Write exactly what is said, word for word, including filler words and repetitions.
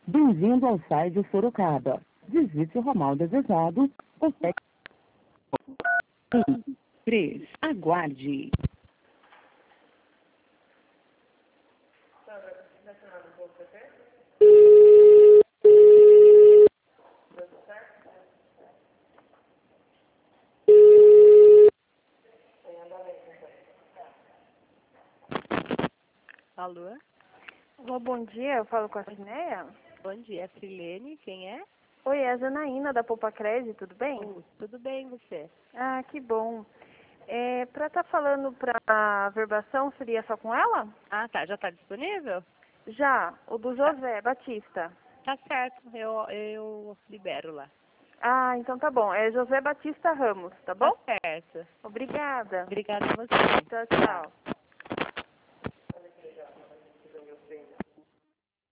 Bem-vindo ao site Sorocaba. Digite o ramal desejado ou sete três. Aguarde. Alô? Alô, bom dia, eu falo com a Cineia. Bom dia, Frilene, quem é? Oi, é a Janaína da Poupa Crédito, tudo bem? Oh, tudo bem, você? Ah, que bom. É, pra estar falando pra verbação, seria só com ela? Ah, tá, já tá disponível? Já, o do José Batista. Tá certo, eu, eu libero lá. Ah, então tá bom, é José Batista Ramos, tá bom? Tá certo. Obrigada. Obrigada a você. Tchau, tchau.